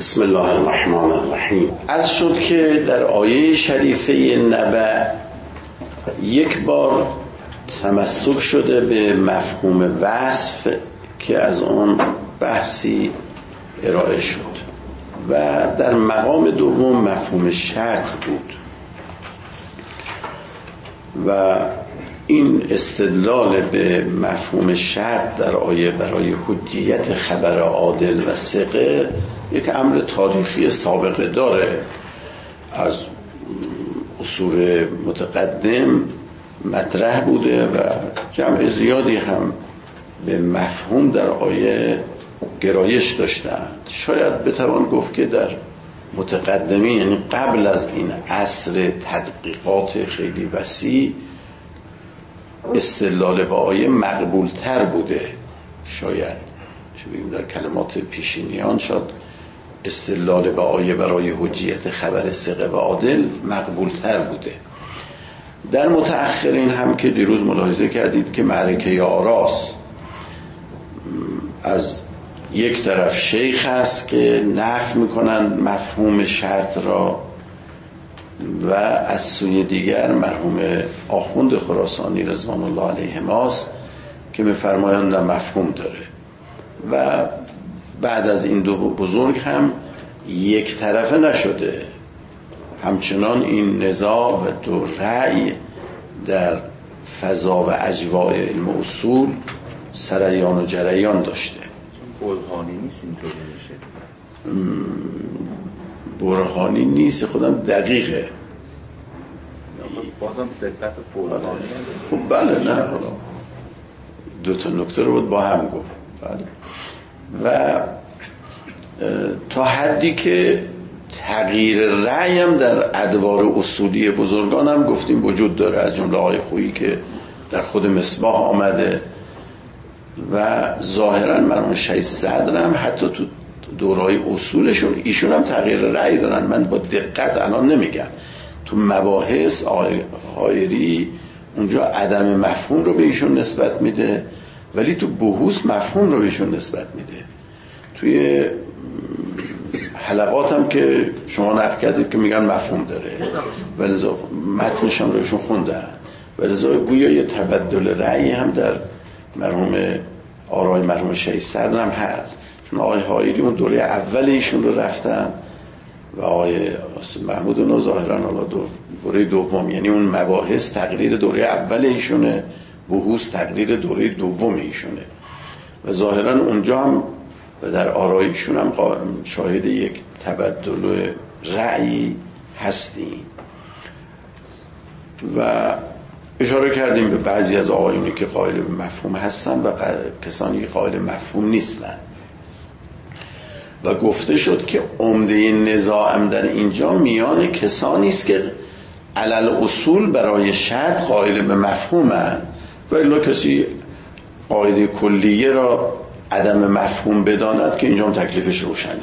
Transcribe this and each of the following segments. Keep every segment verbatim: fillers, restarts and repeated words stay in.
بسم الله الرحمن الرحیم. عرض شد که در آیه شریفه نبأ یک بار تمسک شده به مفهوم وصف که از اون بحثی ارائه شد و در مقام دوم مفهوم شرط بود و این استدلال به مفهوم شرط در آیه برای حجیت خبر عادل و ثقه یک امر تاریخی سابقه داره. از عصور متقدم مطرح بوده و جمع زیادی هم به مفهوم در آیه گرایش داشتند. شاید بتوان گفت که در متقدمی، یعنی قبل از این عصر تدقیقات خیلی وسیع، استدلال به آیه مقبول تر بوده. شاید بگیم در کلمات پیشینیان شاید استدلال به آیه برای حجیت خبر ثقه و عادل مقبول تر بوده. در متأخرین هم که دیروز ملاحظه کردید که معرکه آراس از یک طرف شیخ هست که نفی میکنند مفهوم شرط را و از سوی دیگر مرحوم آخوند خراسانی رضوان الله علیهماست که میفرمایند مفهوم داره و بعد از این دو بزرگ هم یک طرفه نشده، همچنان این نزاع و دو رأی در فضا و اجواء علم و اصول سریان و جریان داشته. برهانی نیست اینطوری میشه، برهانی نیست، خودم دقیقه بازم دقت برهانی. خب بله، نه دو تا نکته رو بود با هم گفت. بله. و تا حدی که تغییر رأی هم در ادوار اصولی بزرگان هم گفتیم وجود داره، از جمله آقای خویی که در خود مصباح آمده و ظاهرا مرحوم شیخ صدر هم حتی تو دورای اصولشون ایشون هم تغییر رأی دارن. من با دقت الان نمیگم، تو مباحث آقای حایری اونجا عدم مفهوم رو به ایشون نسبت میده ولی تو بحوث مفهوم رو به ایشون نسبت میده. توی حلقات هم که شما نقل کردید که میگن مفهوم داره ولی متنش هم رو ایشون خوندن ولی گویا یه تبدل رأی هم در مرحوم آرای مرحوم شیخ صدر هم هست، چون آقای حایری اون دوره اول ایشون رو رفتن و آقای محمود اونو ظاهرا دوره دوم، یعنی اون مباحث تقریر دوره اول ایشونه، بحوث تقریر دوره دوم ایشونه و ظاهرا اونجا هم و در آرایشون هم شاهد یک تبدل رأی هستیم و اشاره کردیم به بعضی از آقایونی که قائل به مفهوم هستن و کسانی که قائل مفهوم نیستن و گفته شد که عمده نزاع هم در اینجا میان کسانی است که علل اصول برای شرط قائل به مفهومند و الا کسی قاعده کلیه را عدم مفهوم بداند که اینجا هم تکلیفش روشنه،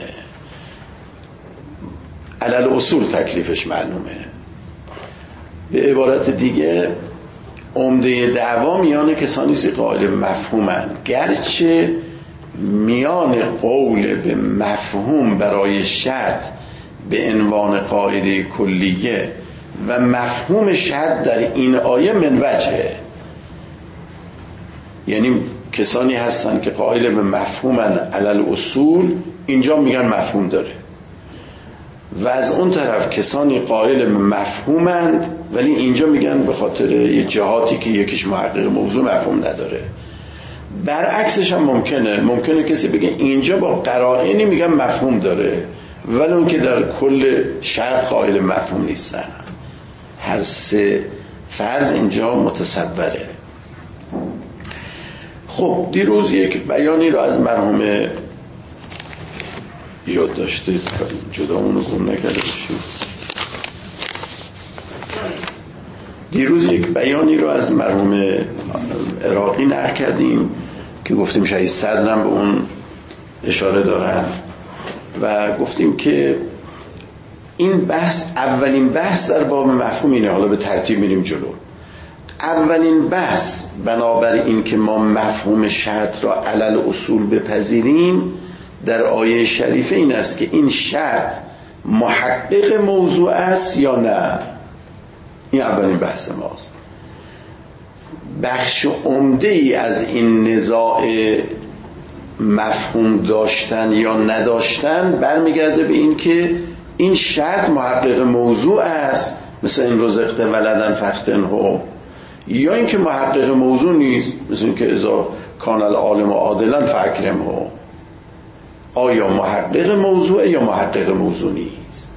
علل اصول تکلیفش معلومه. به عبارت دیگه عمده دعوا میان کسانی است که قائل به مفهومند، گرچه میان قول به مفهوم برای شرط به عنوان قاعده کلیه و مفهوم شرط در این آیه من وجهه، یعنی کسانی هستن که قائل به مفهومن علل اصول، اینجا میگن مفهوم داره و از اون طرف کسانی قائل به مفهومند ولی اینجا میگن به خاطر یه جهاتی که یکیش محقق موضوع مفهوم نداره. برعکسش هم ممکنه ممکنه کسی بگه اینجا با قرائنی میگن مفهوم داره ولی اون که در کل شرط قائل مفهوم نیستن. هر سه فرض اینجا متصوره. خب دیروز یک بیانی رو از مرحوم یاد داشته جدامون رو گم نکرده باشیم. دیروز یک بیانی رو از مرحوم عراقی نقل کردیم که گفتیم شیخ صدر هم به اون اشاره دارن و گفتیم که این بحث اولین بحث در باب مفهوم اینه. حالا به ترتیب میریم جلو. اولین بحث بنابر این که ما مفهوم شرط را علل اصول بپذیریم در آیه شریفه این است که این شرط محقق موضوع است یا نه. این اولین بحث ماست. بخش عمده ای از این نزاع مفهوم داشتن یا نداشتن برمیگرده به این که این شرط محقق موضوع است، مثل این رزقت ولدن فختنهو، یا این که محقق موضوع نیست، مثل این که اذا کان العالم عادلا فاکرمهو. آیا محقق موضوع یا محقق موضوع نیست؟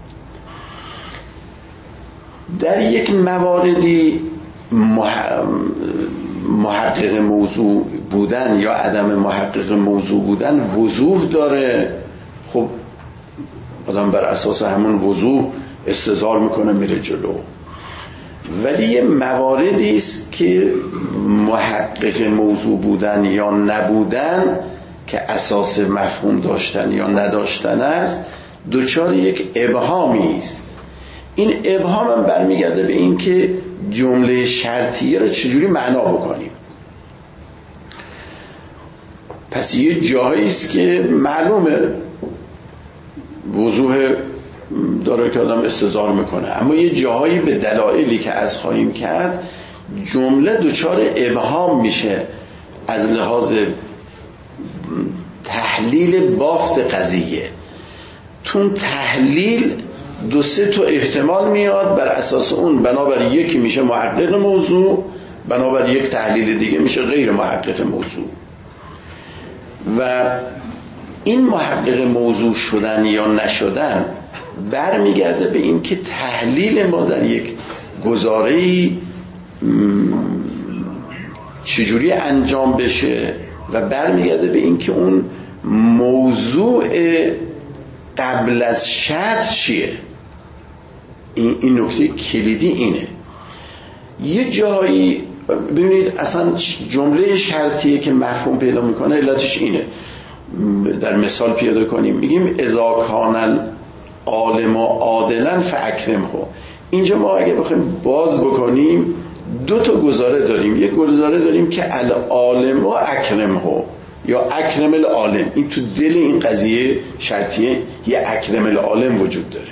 در یک مواردی محقق موضوع بودن یا عدم محقق موضوع بودن وضوح داره. خب آدم بر اساس همون وضوح استدلال میکنه میره جلو. ولی یه مواردی است که محقق موضوع بودن یا نبودن که اساس مفهوم داشتن یا نداشتن است، دوچار یک ابهامی است. این ابهام هم برمیگرده به این که جمله شرطیه رو چجوری معنا بکنیم. پس یه جایی است که معلومه وضوح داره که آدم استظهار میکنه، اما یه جاهایی به دلایلی که عرض خواهیم کرد جمله دچار ابهام میشه از لحاظ تحلیل بافت قضیه. تون تحلیل دو سه تا احتمال میاد، بر اساس اون بنابر یکی میشه محقق موضوع، بنابر یک تحلیل دیگه میشه غیر محقق موضوع. و این محقق موضوع شدن یا نشدن برمیگرده به این که تحلیل ما در یک گزاره‌ای چجوری انجام بشه و برمیگرده به این که اون موضوع قبل از شرط چیه. این, این نکته کلیدی اینه. یه جایی ببینید اصلا جمله شرطیه که مفهوم پیدا میکنه علتش اینه. در مثال پیدا کنیم میگیم اذا کان العالم عادلا فاکرمه. اینجا ما اگه بخوایم باز بکنیم دو تا گزاره داریم. یک گزاره داریم که العالم اکرمه یا اکرم العالم. این تو دل این قضیه شرطیه یه اکرم العالم وجود داره.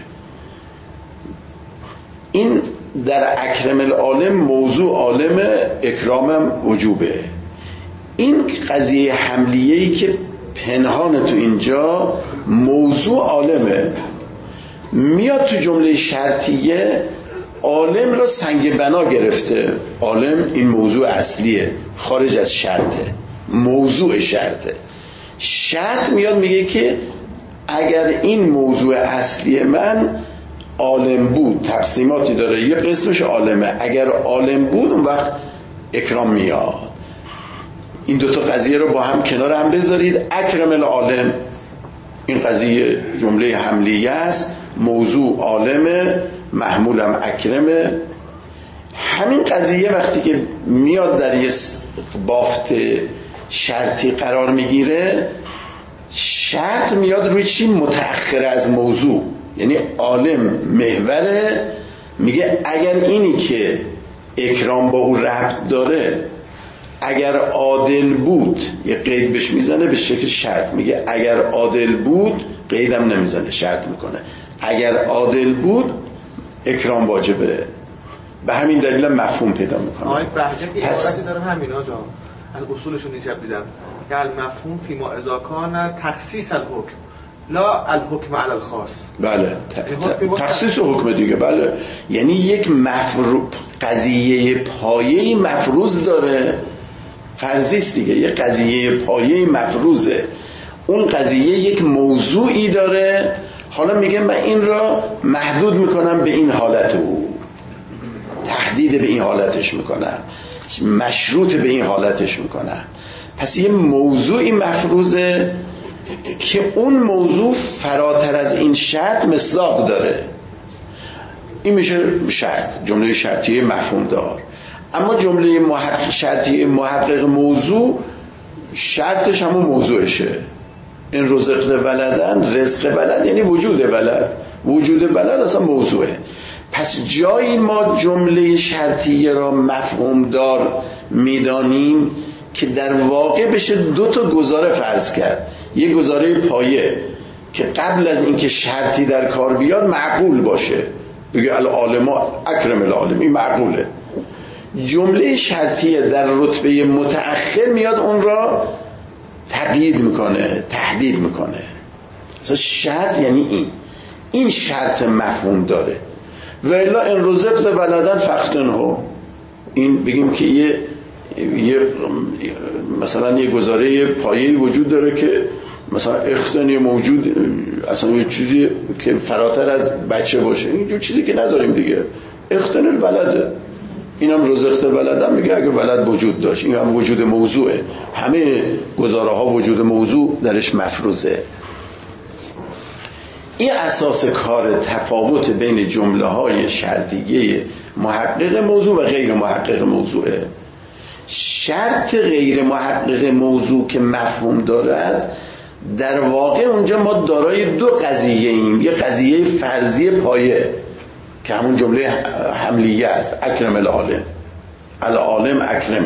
این در اکرم العالم موضوع عالم اکرامم وجوبه. این قضیه حملیه‌ای که پنهان تو اینجا موضوع عالمه، میاد تو جمله شرطیه عالم را سنگ بنا گرفته. عالم این موضوع اصلیه، خارج از شرطه، موضوع شرطه. شرط میاد میگه که اگر این موضوع اصلی من عالم بود، تقسیماتی داره، یه قسمش عالمه، اگر عالم بود اون وقت اکرام میاد. این دوتا قضیه رو با هم کنار هم بذارید. اکرم العالم، این قضیه جمله حملیه است، موضوع عالمه، محمولم اکرمه. همین قضیه وقتی که میاد در یه بافت شرطی قرار میگیره، شرط میاد روی چی؟ متأخر از موضوع. یعنی عالم محوره، میگه اگر اینی که اکرام با او ربط داره اگر عادل بود، یه قید بهش میزنه به شکل شرط، میگه اگر عادل بود، قیدم نمیزنه، شرط میکنه اگر عادل بود اکرام واجبه. به همین دلیل مفهوم پیدا میکنه. آقای بهجت یه عبارتی داره همینا جا از اصولشون نیست دیدم که المفهوم فی ما اذا کان تخصیص الحکم لا الحکم علی الخاص. بله تخصیص حکم دیگه. بله یعنی یک مفروض قضیه پایه‌ای مفروض داره، فرضی است دیگه، یه قضیه پایه‌ای مفروضه، اون قضیه یک موضوعی داره. حالا میگه من این را محدود میکنم به این حالت، او تحدید به این حالتش میکنم، مشروط به این حالتش میکنم. پس یه موضوعی مفروضه که اون موضوع فراتر از این شرط مصداق داره. این میشه شرط، جمله شرطیه مفهوم دار. اما جمله محقق شرطیه محقق موضوع شرطش همون موضوعشه. این رزق ولدن، رزق ولد یعنی وجود ولد، وجود ولد اصلا موضوعه. پس جایی ما جمله شرطیه را مفهوم دار میدانیم که در واقع بشه دو تا گزاره فرض کرد. یه گزاره پایه که قبل از اینکه شرطی در کار بیاد معقول باشه، بگه العالم اکرم العالم، این معقوله. جمله شرطیه در رتبه متأخر میاد اون را تقیید میکنه، تحدید میکنه. اصلا شرط یعنی این این شرط مفهوم داره. و الا ان رزقت ولدن فاختنه، این بگیم که یه یه مثلا یه گزاره پایه‌ای وجود داره که مثلا اختن موجود، اصلا یه چیزی که فراتر از بچه باشه، اینجور چیزی که نداریم دیگه. اختن الولد، اینم رزقت ولدن میگه اگه ولد وجود داشت، این هم وجود موضوعه. همه گزاره ها وجود موضوع درش مفروضه. این اساس کار تفاوت بین جمله های شرطیه محقق موضوع و غیر محقق موضوعه. شرط غیر محقق موضوع که مفهوم دارد، در واقع اونجا ما دارای دو قضیه ایم. یه قضیه فرضی پایه که همون جمله حملیه است، اکرم العالم، العالم اکرمه،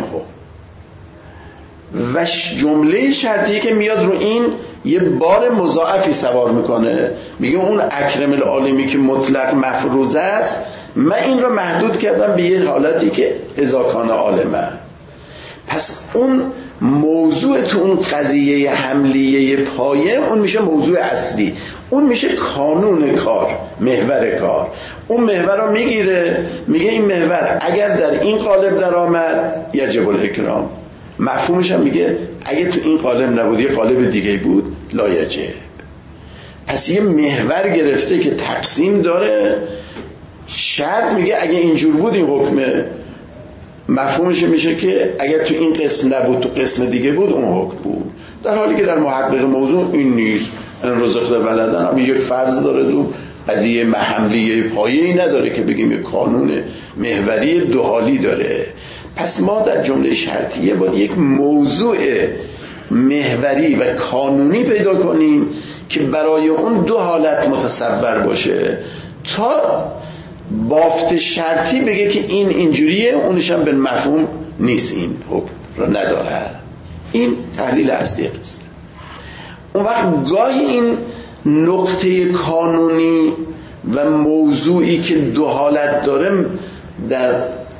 و جمله شرطی که میاد رو این یه بار مضاعفی سوار میکنه، میگه اون اکرم العالمی که مطلق مفروض است، من این رو محدود کردم به یه حالتی که اذا کان عالمه. پس اون موضوع تو اون قضیه حملیه پایه اون میشه موضوع اصلی، اون میشه کانون کار، محور کار. اون محور رو میگیره، میگه این محور اگر در این قالب در آمد یجب الاکرام. مفهومش هم میگه اگه تو این قالب نبود یه قالب دیگه بود لا یجب. پس یه محور گرفته که تقسیم داره. شرط میگه اگه اینجور بود این حکمه، مفهومش میشه که اگر تو این قسم نبود تو قسم دیگه بود اون حکم بود. در حالی که در محقق موضوع این نیست. این رزقت ولدن هم یک فرض داره، تو قضیه محملیه پایه‌ای نداره که بگیم یک قانون محوری دو حالی داره. پس ما در جمله شرطیه باید یک موضوع محوری و قانونی پیدا کنیم که برای اون دو حالت متصور باشه، تا بافت شرطی بگه که این اینجوریه، اونش هم به مفهوم نیست، این حکم رو نداره. این تحلیل اصلی قصه. اون وقت گاهی این نقطه قانونی و موضوعی که دو حالت داره در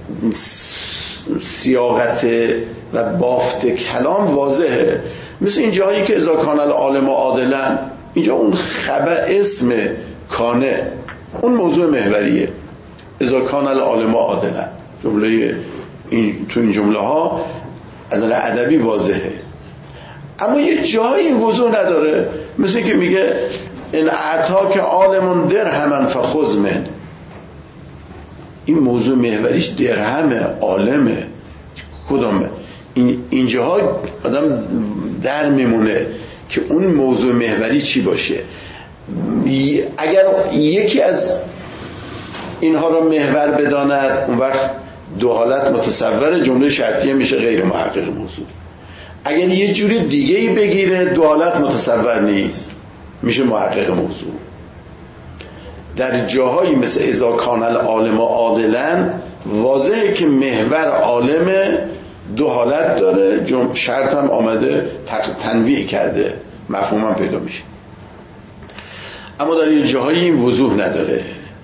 سیاقت و بافت کلام واضحه. مثل این جایی که اذا کان العالم عادلا، اینجا اون خبر اسم کانه اون موضوع محوریه. اذا کان العالم عادلا، جمله این تو این جمله ها از نظر ادبی واضحه. اما یه جایی این وضوح نداره، مثل که میگه ان اعطاک عالم درهم فخذ من. این موضوع محوریش درهمه، عالمه، کدامه؟ این اینجاها آدم در میمونه که اون موضوع محوری چی باشه. اگر یکی از اینها رو محور بداند، اون وقت دو حالت متصور جمله شرطیه میشه غیر محقق موضوع. اگر یه جوری دیگه ای بگیره دو حالت متصور نیست، میشه محقق موضوع. در جاهایی مثل اذا کان العالم عادلا واضحه که محور عالم دو حالت داره، شرط هم آمده تنویع کرده، مفهوم هم پیدا میشه. اما در یه جاهایی این وضوح نداره،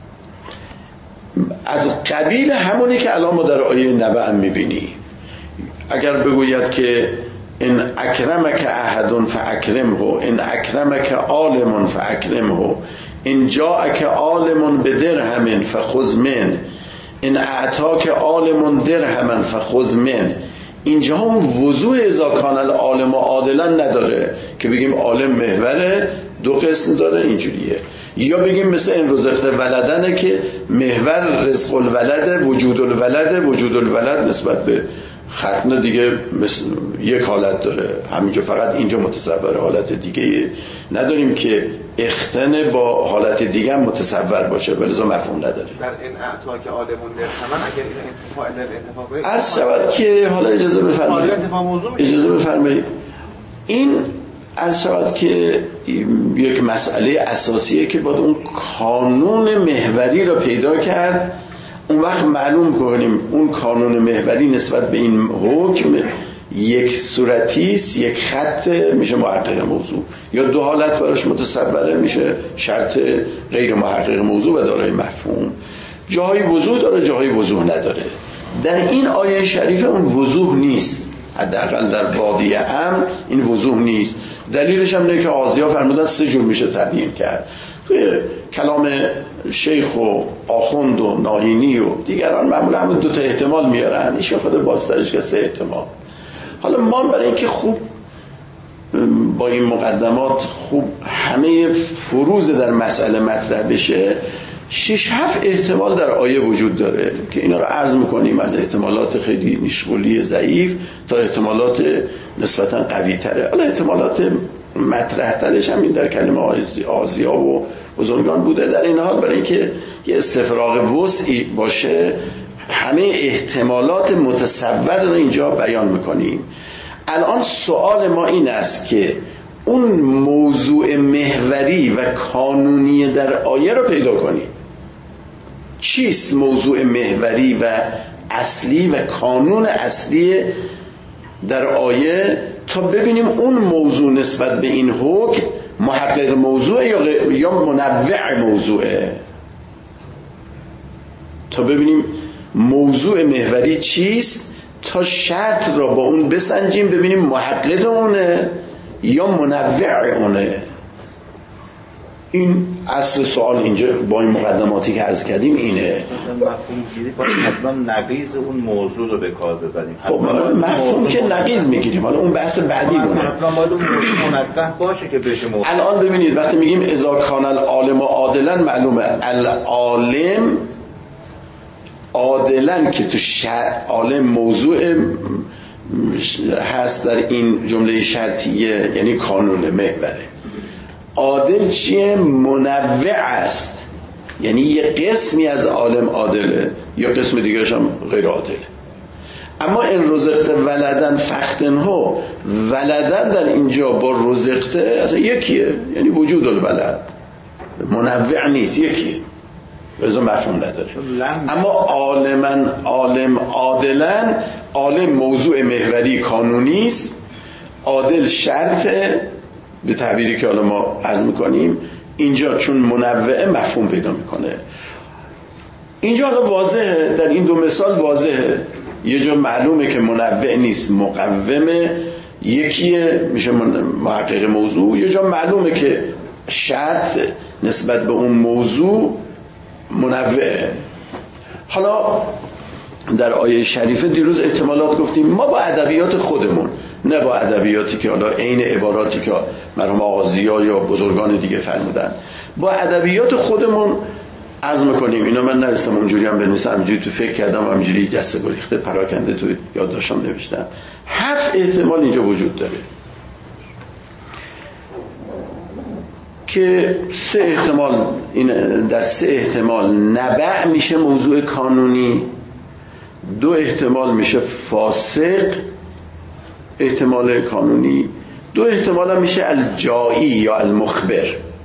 از قبیل همونی که الان ما در آیه نبأ هم میبینی. اگر بگوید که ان اکرمک احد فاکرمه، ان اکرمک عالم فاکرمه، ان جاءک عالم بدرهم فخذ من، ان اعطاک عالم درهم فخذ من. اینجا هم وضوح اذا کان العالم عادلا نداره که بگیم عالم محوره، دو قسم داره اینجوریه. یا بگیم مثل این رزقت ولدنه که محور رزق الولد، وجود الولد، وجود الولد نسبت به ختنه دیگه مثل یک حالت داره، همینجا فقط اینجا متصور، حالت دیگه نداریم که اختن با حالت دیگه هم متصور باشه، ولذا مفهوم نداره. در این اعطا که عالمون درهمن اگر این انتفاع در انتفاع عرض شود که حالا اجازه بفرمایید اجازه بفرمایید این عرض شود که یک مسئله اساسیه که باید اون قانون محوری رو پیدا کرد، اون وقت معلوم کنیم اون قانون محوری نسبت به این حکم یک صورتی است، یک خط میشه محقق موضوع، یا دو حالت براش متصوره میشه شرط غیر محقق موضوع و دارای مفهوم. جاهای وضوح داره، جاهای وضوح نداره. در این آیه شریفه اون وضوح نیست، حداقل در بادی امر این وضوح نیست. دلیلش هم اینه که آزیا فرمودن سه جور میشه تبیین کرد. توی کلام شیخ و آخوند و ناینی و دیگران معمولا همون دو تا احتمال میارن، ایشون خود بازترش که سه احتمال. حالا ما برای اینکه خوب با این مقدمات خوب همه فروز در مسئله مطرح بشه، شش هفت احتمال در آیه وجود داره که اینا رو عرض میکنیم، از احتمالات خیلی نشغولی ضعیف تا احتمالات نسبتا قوی تره. حالا احتمالات مطرح ترش هم این در کلمه آزیا و بزرگان بوده. در این حال برای اینکه یه استفراغ وسعی باشه همه احتمالات متصور رو اینجا بیان میکنیم. الان سوال ما این است که اون موضوع محوری و کانونی در آیه رو پیدا کنیم. چیست موضوع محوری و اصلی و کانون اصلی در آیه، تا ببینیم اون موضوع نسبت به این حکم محقق موضوع یا یا منوع موضوعه، تا ببینیم موضوع محوری چیست تا شرط را با اون بسنجیم ببینیم محقق اونه یا منوع اونه. این اصل سوال اینجا با این مقدماتی که عرض کردیم اینه. مفهوم گیری باید حتما نقیض اون موضوع رو به کار ببریم. خب مفهوم که نقیض میگیریم، حالا اون بحث بعدی مونه. حتما باید اون موضوع منقح باشه که بشه موضوع. الان ببینید وقتی میگیم اذا کان العالم عادلا، معلومه العالم عادلا که تو شرع عالم موضوع هست در این جمله شرطیه، یعنی کانون محوره. عادل چیه؟ منوع است، یعنی یه قسمی از عالم عادله یا قسم دیگرش هم غیر عادله. اما این رزقت ولدن فختنها، ولدن در اینجا با رزقته اصلا یکیه، یعنی وجود الولد، منوع نیست، یکیه، رضا مفهوم نداره. اما عالمن عالم عادلن، عالم موضوع محوری کانونی است، عادل شرطه به تعبیری که حالا ما عرض میکنیم. اینجا چون منوعه مفهوم پیدا میکنه. اینجا حالا واضحه، در این دو مثال واضحه، یه جا معلومه که منوع نیست، مقومه، یکیه میشه محقق موضوع، یه جا معلومه که شرط نسبت به اون موضوع منوعه. حالا در آیه شریفه دیروز احتمالات گفتیم، ما با ادبیات خودمون، نه با ادبیاتی که حالا عین عباراتی که مرحوم آغازی‌ها یا بزرگان دیگه فرمودن، با ادبیات خودمون عرض میکنیم. اینا من نرسم اونجوری هم بنویسم، همینجوری تو فکر کردم، همینجوری دسته گریخته پراکنده تو یادداشتام نوشتم. هفت احتمال اینجا وجود داره که سه احتمال، این در سه احتمال نبع میشه موضوع کانونی، دو احتمال میشه فاسق احتمال کانونی، دو احتمال هم میشه الجایی یا المخبر.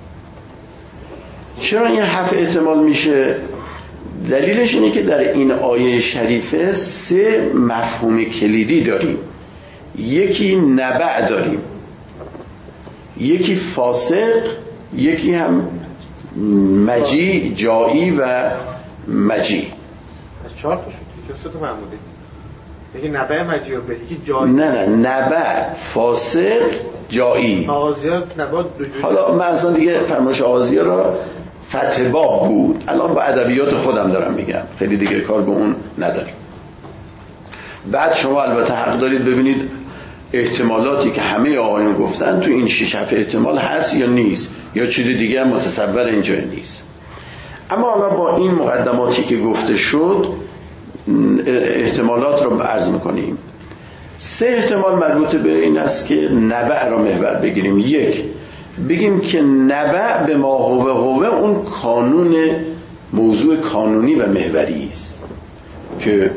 چرا این هفت احتمال میشه؟ دلیلش اینه که در این آیه شریفه سه مفهوم کلیدی داریم. یکی نبع داریم، یکی فاسق، یکی هم مجی، جایی و مجی. از چهار تا شد که سه تا معمولی، یکی نبع مجی و یکی جایی. نه نه نبع، فاسق، جایی. آغازیات نبع دو جوری. حالا من اصلا دیگه فرمایش آغازیه را فتح باب بود، الان با ادبیات خودم دارم میگم، خیلی دیگه کار به اون نداریم. بعد شما البته حق دارید ببینید احتمالاتی که همه آقایون گفتن تو این شش هفت احتمال هست یا نیست، یا چیز دیگه متصور اینجا نیست. اما حالا با این مقدماتی که گفته شد احتمالات رو عرض میکنیم. سه احتمال مربوط به این است که نبع را محور بگیریم. یک، بگیم که نبع به ما هوه هوه اون کانون، موضوع کانونی و محوری است که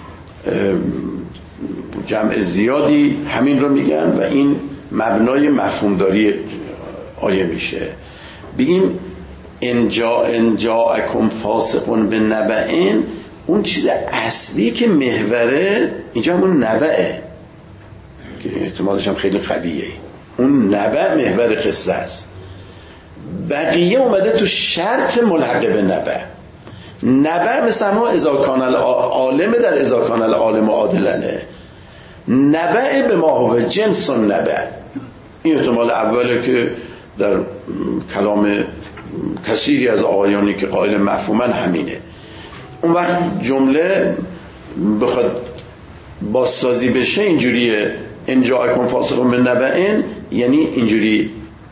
جمع زیادی همین رو میگن و این مبنای مفهومداری آیه میشه. بگیم انجا انجاءکم فاسقون به نبعین، اون چیز اصلی که محوره اینجا همون نبعه، که احتمالش هم خیلی قویه، اون نبع محور قصه است. بقیه اومده تو شرط ملحق به نبع. نبع مثل همون اذا کان العالم در اذا کان العالم عادلنه، نبع به ما هو جنس نبع. این احتمال اوله که در کلام کثیری از آقایانی که قائل مفهومن همینه. اون وقت جمله بخواد بازسازی بشه اینجوریه: ان جاءکم فاسق بنبأ، یعنی اینجوری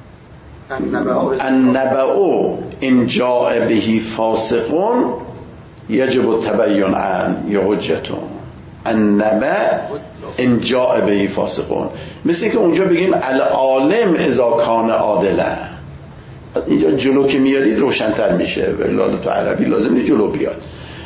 النبأ ان جاء به فاسق یجب التبین عن یا حجتون. النبأ ان جاء به فاسق، مثل که اونجا بگیم العالم اذا کان عادلا. اینجا جلو که میارید روشن‌تر میشه. ولی تو عربی لازم نیست جلو بیاد،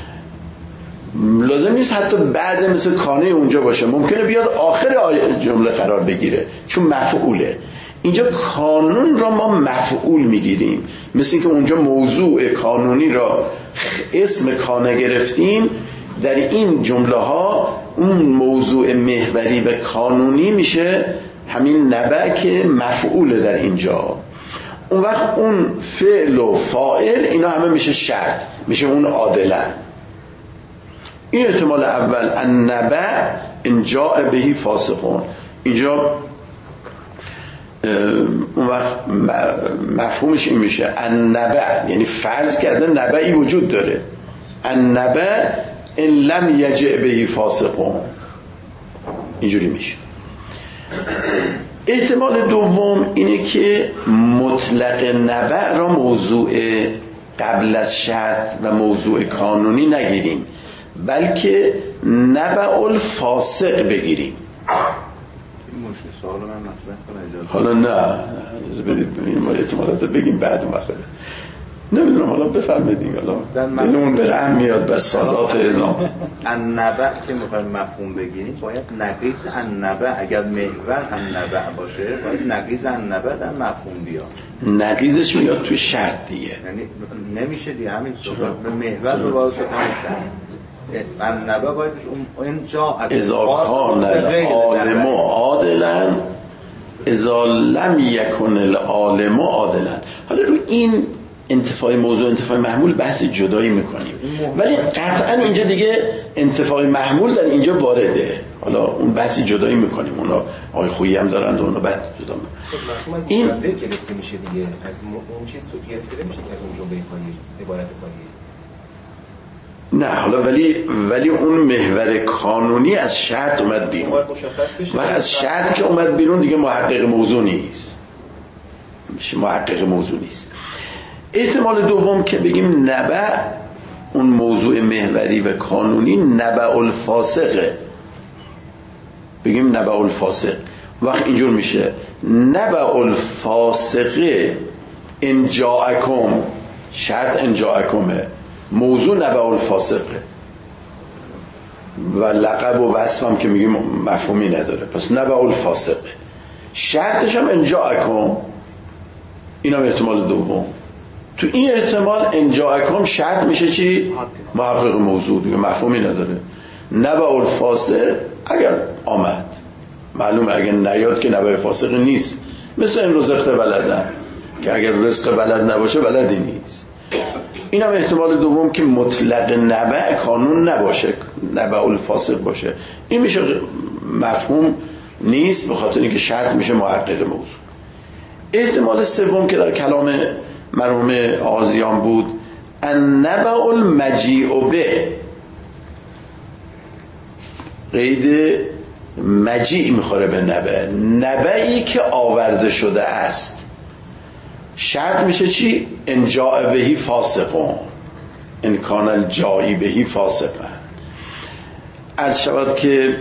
لازم نیست حتی بعد مثل کانه اونجا باشه، ممکنه بیاد آخر جمله قرار بگیره چون مفعوله. اینجا کانون را ما مفعول میگیریم، مثل که اونجا موضوع کانونی را اسم کانه گرفتیم، در این جمله ها اون موضوع محوری و کانونی میشه همین نبع که مفعوله در اینجا. اون وقت اون فعل و فاعل اینا همه میشه شرط، میشه اون عادلا. این احتمال اول النبع ان جاء به فاسقون. اینجا اون وقت مفهومش این میشه النبع، یعنی فرض کرده نبعی وجود داره. النبع ان لم یجع به فاسقون، اینجوری میشه. احتمال دوم اینه که مطلق نبع را موضوع قبل از شرط و موضوع کانونی نگیریم، بلکه نبع الفاسق بگیریم. این مشکل سوال من مطرح کنم اجازه؟ حالا نه اجازه بدید ببینیم ما احتمالات بگیم بعد وقت. نمیدونم، حالا بفرمایید. حالا دلمون به رحم میاد بر سادات اعظام. النبع که میخوایم مفهوم بگیریم باید نقیض النبع، اگر محور النبع باشه باید نقیض النبع در مفهوم بیاد. نقیضش میاد توی شرط دیگه، یعنی نمیشه دیگه همین صورت به محور رو باید شد همین شرط. النبع باید اون اینجا اذا کان العالم عادلا اذا لم یکن العالم عادلا. حالا رو این انتفاع موضوع انتفاع محمول بحث جدایی میکنیم، ولی قطعا اینجا دیگه انتفاع محمول در اینجا وارده. حالا اون بحث جدایی میکنیم، اونا آقای خویی هم دارن و اونا بعد جدا میکنیم. این گرفته میشه دیگه، از اون چیز تو گرفته نمیشه که از اون جمله کاری عبارت کاری. نه حالا ولی ولی اون محور کانونی از شرط اومد بیرون و از شرط که اومد بیرون دیگه محقق موضوع نیست، میشه محقق موضوع نیست. احتمال دوم که بگیم نبع اون موضوع محوری و کانونی نبع الفاسقه، بگیم نبع الفاسق، وقت اینجور میشه نبع الفاسقه ان جاءکم، شرط ان جاءکمه، موضوع نبع الفاسقه و لقب و وصف هم که میگیم مفهومی نداره، پس نبع الفاسقه، شرطش هم ان جاءکم. این هم احتمال دوم. تو این احتمال ان جاءکم شرط میشه چی؟ محقق موضوع، دیگه مفهومی نداره. نبع الفاسق اگر آمد معلومه، اگر نیاد که نبع فاسق نیست. مثل این رزق ولدن که اگر رزق ولد نباشه ولدی نیست. این هم احتمال دوم که مطلق نبع کانون نباشه، نبع الفاسق باشه. این میشه مفهوم نیست، به خاطر اینکه شرط میشه محقق موضوع. احتمال سوم که در کلام مرحوم آغازیان بود النبع المجیء به، قید مجیع میخوره به نبع، نبعی که آورده شده است. شرط میشه چی؟ ان جاء بهی فاسقون، ان کان الجائی بهی فاسقا. عرض شود که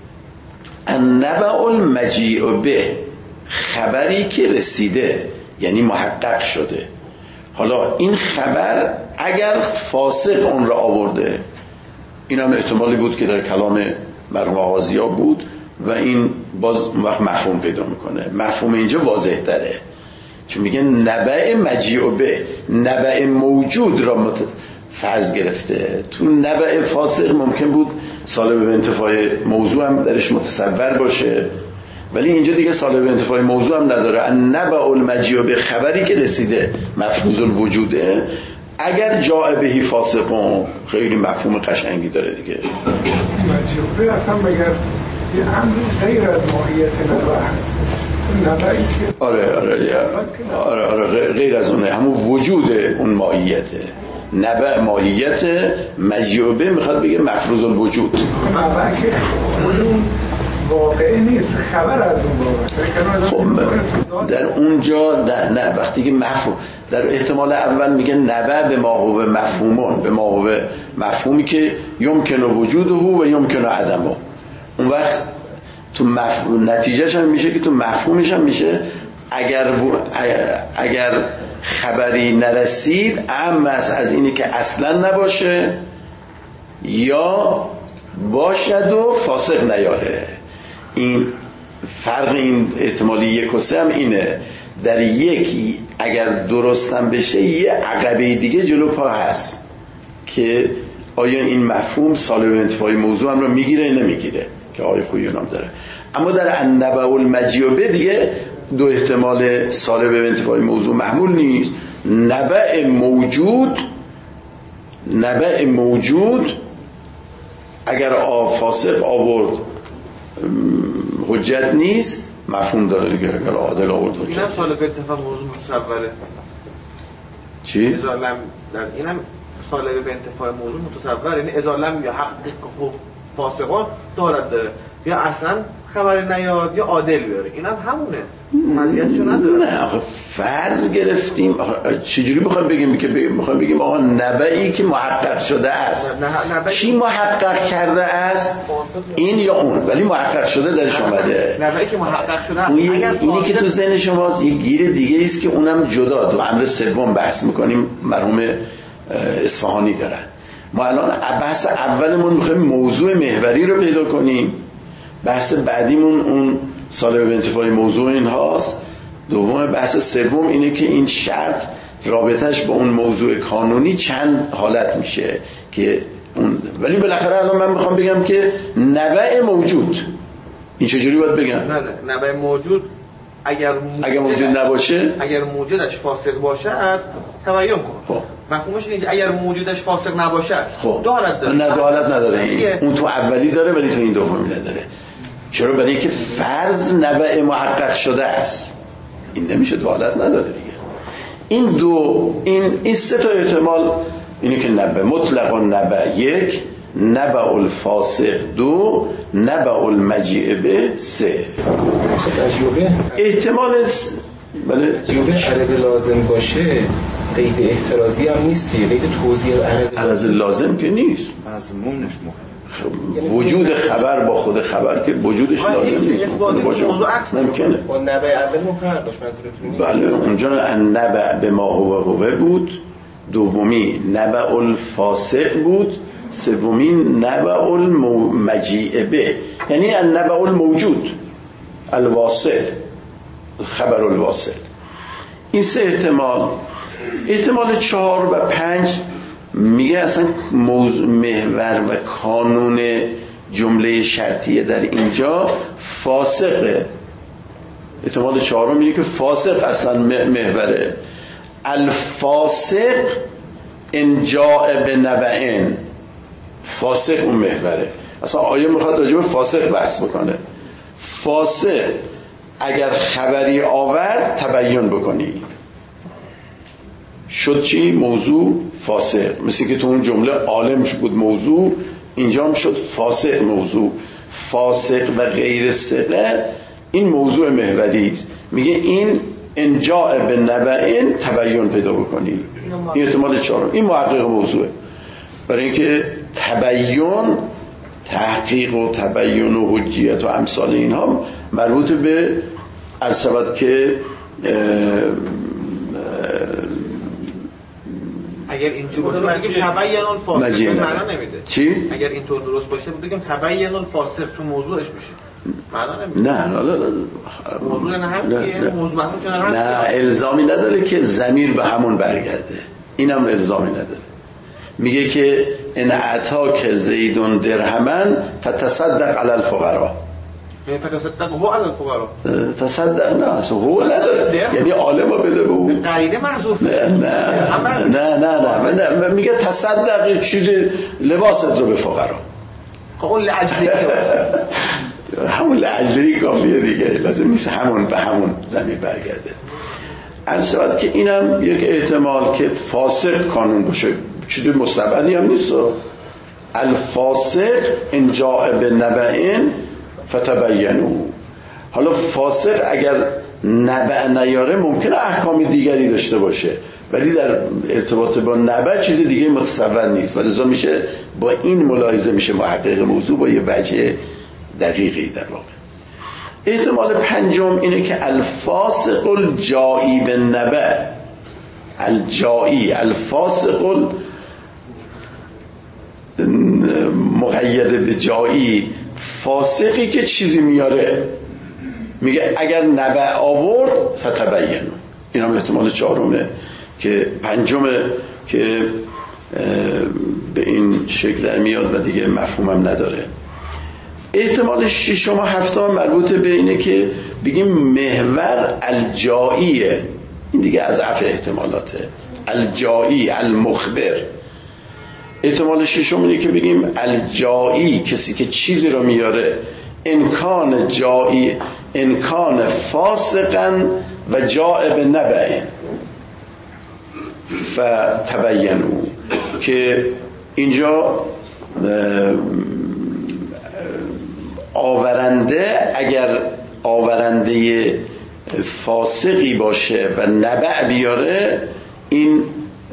النبع المجیء به، خبری که رسیده یعنی محقق شده. حالا این خبر اگر فاسق اون را آورده، این هم احتمالی بود که در کلام مرحوم آغازیا بود و این باز وقت مفهوم پیدا میکنه. مفهوم اینجا واضح تره، چون میگه نبع مجیء به، نبع موجود را مت... فرض گرفته. تو نبع فاسق ممکن بود سالب به انتفاع موضوع هم درش متصور باشه، ولی اینجا دیگه سالب انتفاعی موضوع هم نداره. النبأ المجیء به خبری که رسیده مفروض الوجوده، اگر جاء بهی فاسقون، خیلی مفهوم قشنگی داره دیگه. مجیء به اصلا مگر یه امر غیر از ماهیت نبأ هست. نبأی که آره آره آره آره غیر از اونه، همون وجود اون ماهیته. نبأ ماهیت، مجیء به میخواد بگه مفروض الوجود. نبأ که خودمون واقعی نیست، خبر از اون واقع. خب در اونجا در نه وقتی که مفهوم در احتمال اول میگه نبأ به ما هو مفهومون، به ما هو مفهومی که یمکن وجوده و یمکن عدمه. اون وقت تو مفهوم نتیجهش هم میشه که تو مفهومش هم میشه اگر اگر خبری نرسید اما از اینی که اصلا نباشه یا باشد و فاسق نیاره. این فرق این احتمالی یک و سه هم اینه، در یکی اگر درستم بشه یه عقبه دیگه جلو پا هست که آیا این مفهوم سالب انتفاعی موضوع هم رو میگیره نمیگیره که آقای خویی نام داره. اما در النبأ المجیء به دیگه دو احتمال سالب انتفاعی موضوع محمول نیست. نبأ موجود نبأ موجود اگر فاسق آورد حجت نیست، مفهوم داره دیگه. اگر عادل آورد حجت. اینم سالب انتفاع موضوع متصوره. چی؟ اذا لم در اینم سالب انتفاع موضوع متصور، یعنی اذا لم یا حقیق فاسقان دارد داره، یا اصلا خبر نیاد یا عادل بیاره. اینم همونه، مزیتشو نداره. نه آخه فرض گرفتیم چجوری بخوایم بگیم که بخوایم بگیم آقا نبئی که محقق شده است، کی محقق کرده است؟ این یا اون، ولی محقق شده درش اومده. نبئی که محقق شده است. اگر اینی که تو ذهن شماست یه گیر دیگه است که اونم جدا تو امر سوم بحث میکنیم، مرحوم اصفهانی دارن. ما الان بحث اولمون میخوایم موضوع محوری رو پیدا کنیم، بحث بعدیمون اون سالب انتفاعی موضوع این هاست، دوم بحث سوم اینه که این شرط رابطش با اون موضوع کانونی چند حالت میشه که اون. ولی بالاخره الان من میخوام بگم که نبأ موجود، این چجوری باید بگم؟ نه نه نبأ موجود اگر موجود اگر موجود نباشه، اگر موجودش فاسق باشد تبین کن. خب مفهومش اینه که اگر موجودش فاسق نباشد خب دارد داره. نه دارد نداره. این. اون تو اولی داره ولی تو این دومی نداره. چرا؟ برای اینکه فرض نبأ محقق شده است. این نمیشه، دالت نداره دیگه. این دو این این سه تا احتمال اینه که نبأ مطلق نبأ یک، نبأ الفاسق دو، نبأ المجیء به سه. احتمال بله جواب عرض لازم باشه قید احترازی هم نیست، قید توضیح عرض عرض لازم که نیست. مضمونش مهم، وجود خبر با خود خبر که وجودش لازم نیست. موضوع عکس ممکنه. با نبأ اول فرق داشت منظورتون؟ بله اونجا النبأ به ما هو هو بود، دومی نبأ الفاسق بود، سومی نبأ المجیء به، یعنی النبأ الموجود الواصل، خبر الواصل. این سه احتمال. احتمال چهار و پنج میگه اصلا موضوع محور و کانون جمله شرطیه در اینجا فاسقه. احتمال چهارم میگه که فاسق اصلا محوره. الفاسق ان جاء بنبأ، فاسق اون محوره. اصلا آیه میخواد راجع به فاسق بحث بکنه. فاسق اگر خبری آورد تبیین بکنی، شد چی؟ موضوع فاسق. مثل که تو اون جمله عالم بود موضوع، اینجا هم شد فاسق موضوع. فاسق و غیر ثقه این موضوع محوری است. میگه این ان جاء بنبأ تبیین پیدا بکنی. این احتمال چهارم. این محقق موضوعه، برای اینکه تبیین، تحقیق و تبیین و حجیت و امثال اینها مربوط به عرض شود که اگر اینجوری باشه بگیم تبیین الفاسق معنا نمیده. چی؟ اگر اینطور درست باشه بگیم تبیین الفاسق چون موضوعش میشه معنا نمیده. نه نه نه موضوع نه هم که موضوع هم نه الزامی نداره که ضمیر به همون برگرده. اینم الزامی نداره. میگه که ان اعطاک زیدون درهمن فتصدق علی الفقراء. تصدق هو علی الفقراء تصدق نه اصلا هو نداره، یعنی عالم رو بده به او. قرینه محذوفه. نه نه نه نه نه نه میگه تصدق چیز لباست رو به فقرا. خب اون لعجلی همون لعجلی کافیه دیگه، لازم نیست همون به همون زمین برگرده. عرض شود که اینم یک احتمال که فاسق قانون باشه، چیز مستبدی هم نیست. الفاسق ان جاء بنبأ فتبینوا. حالا فاسق اگر نبأ نیاره ممکنه احکام دیگری داشته باشه، ولی در ارتباط با نبأ چیز دیگه متصور نیست، ولذا میشه با این ملاحظه میشه محقق موضوع با یه وجه دقیقی در واقع. احتمال پنجم اینه که الفاسق الجائی بالنبأ، الجائی الفاسق مقید به جایی، فاسقی که چیزی میاره، میگه اگر نبأ آورد فتبینوا. این هم احتمال چهارمه که پنجمه که به این شکل در میاد و دیگه مفهومم نداره. احتمال ششم و هفتم مربوط به اینه که بگیم محور الجاییه، این دیگه از اضعف احتمالاته، الجایی المخبر. احتمال ششم اینه که بگیم الجایی کسی که چیزی رو میاره، انکان جایی انکان فاسقا و جاء بنبأ فتبینوا، که اینجا آورنده اگر آورنده فاسقی باشه و نبأ بیاره، این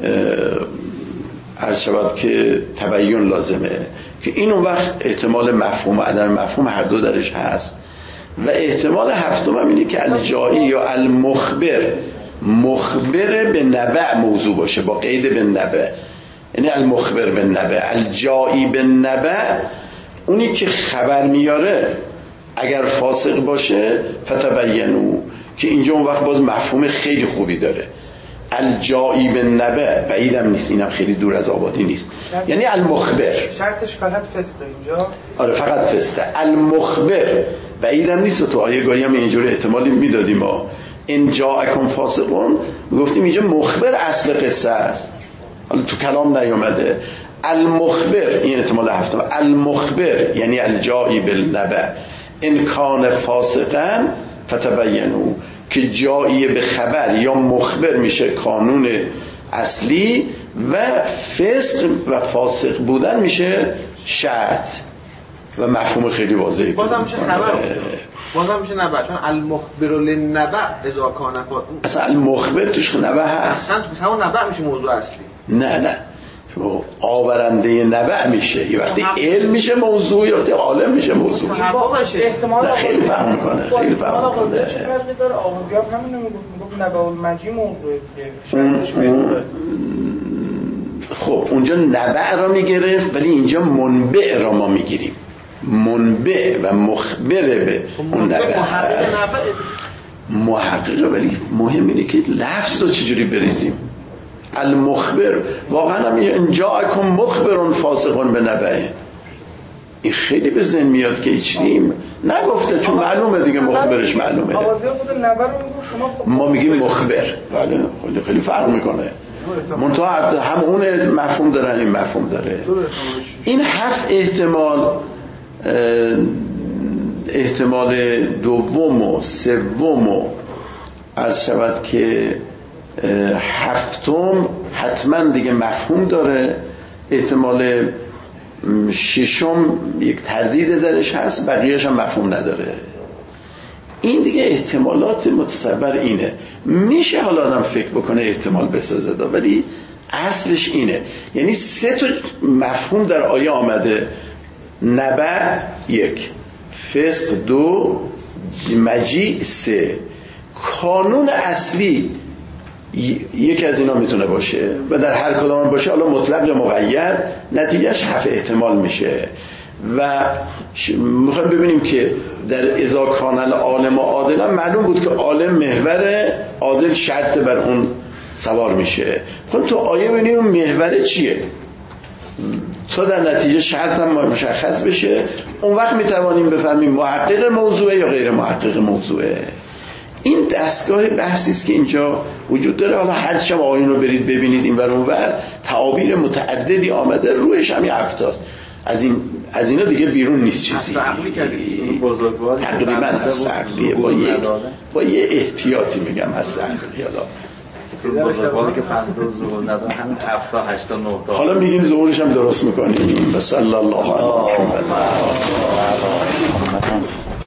عرض شود که تبیین لازمه، که این اون وقت احتمال مفهوم و عدم مفهوم هر دو درش هست. و احتمال هفتم هم اینه که الجایی یا المخبر، مخبر به نبأ موضوع باشه با قید به نبأ، یعنی المخبر به نبأ، الجایی به نبأ، اونی که خبر میاره اگر فاسق باشه فتبینوا، که اینجا اون وقت باز مفهوم خیلی خوبی داره. الجایی به نبأ بعیدم نیست، اینم خیلی دور از آبادی نیست، یعنی المخبر. شرطش فقط فسقه اینجا؟ آره فقط فسقه. المخبر بعیدم نیست. تو آیه گاهی هم اینجوری احتمالی میدادیم ما، ان جاءکم فاسقون، گفتیم اینجا مخبر اصل قصه است، حالا تو کلام نیومده. المخبر این احتمال هفتم، المخبر یعنی الجایی بالنبأ ان کان فاسقا فتبینوا، که جایی به خبر یا مخبر میشه قانون اصلی و فسق و فاسق بودن میشه شرط و مفهوم خیلی واضحی. بازم میشه خبر، بازم میشه نبأ، چون المخبر للنبأ اذا کان فاسق، اصلا المخبر توش نبأ هست، اصلا تو همون نبأ میشه موضوع اصلی. نه نه آورنده نبأ میشه، یه وقتی علم میشه موضوع، یه وقتی عالم میشه موضوع. احتمال خیلی فهم میکنه، خیلی فهم میکنه. چه فرقی داره؟ آغازیاب همین نمیگفت، میگفت نبأ المجی موضوعه که خب اونجا نبأ را میگرفت، ولی اینجا منبع را ما میگیریم، منبع و مخبر به اون نبأ محققه. ولی مهم اینه که لفظ رو چجوری بریزیم. المخبر واقعا هم ان جاءکم مخبر فاسق بنبأ، این خیلی به ذهن میاد که هیچیم نگفته، چون معلومه دیگه مخبرش معلومه. ما میگیم مخبر، بله خیلی خیلی فرق میکنه. منتها هم اون مفهوم داره این مفهوم داره. این هفت احتمال، احتمال دوم و سوم و عرض شود که هفتم حتما دیگه مفهوم داره. احتمال ششم یک تردید درش هست، بقیه‌اش هم مفهوم نداره. این دیگه احتمالات متصور اینه. میشه حالا آدم فکر بکنه احتمال بسازه دا، ولی اصلش اینه. یعنی سه تا مفهوم در آیه آمده، نبأ یک، فسق دو، مجیع سه. قانون اصلی یکی از اینا میتونه باشه و در هر کدام باشه، حالا مطلق یا مقید، نتیجهش هفت احتمال میشه. و میخوایم ببینیم که در اذا کان العالم و عادلا معلوم بود که عالم محور، عادل شرط بر اون سوار میشه. خب تو آیه ببینیم محور چیه. تا در نتیجه شرط هم مشخص بشه. اون وقت میتوانیم بفهمیم محقق موضوعه یا غیر محقق موضوعه. این دستگاه بحثی است که اینجا وجود داره. حالا هر چه آیین رو برید ببینید این ور اون ور تعابیر متعددی آمده، رویش هم یه هفتاست. از این از اینا دیگه بیرون نیست چیزی. عقلی کردید بزرگوار تقریبا هست عقلیه، با یه با یه احتیاطی میگم هست عقلی. حالا بزرگواری که فهمیده ظهور نداره همین هفت تا هشت تا نه تا حالا میگیم ظهورش هم درست میکنیم. بس الله علیه و آله.